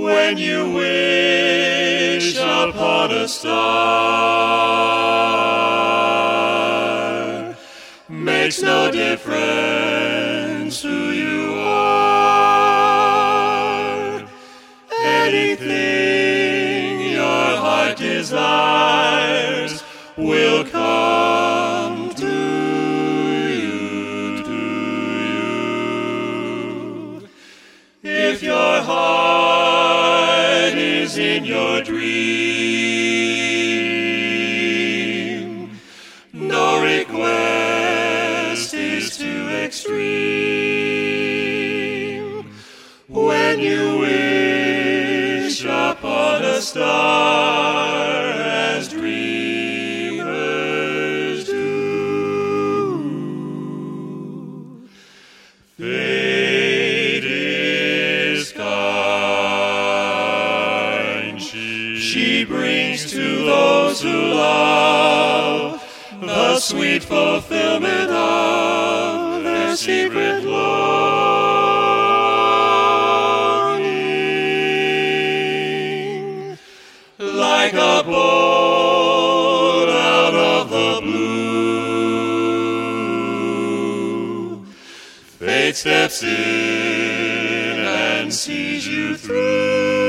when you wish upon a star. Makes no difference who you are. Anything your heart desires will come to you. If your heart is in your dream, no request is too extreme. When you wish upon a star, as dreamers do, fate is kind. She brings to those who love the sweet fulfillment of their secret longing. Like a bolt out of the blue, fate steps in and sees you through.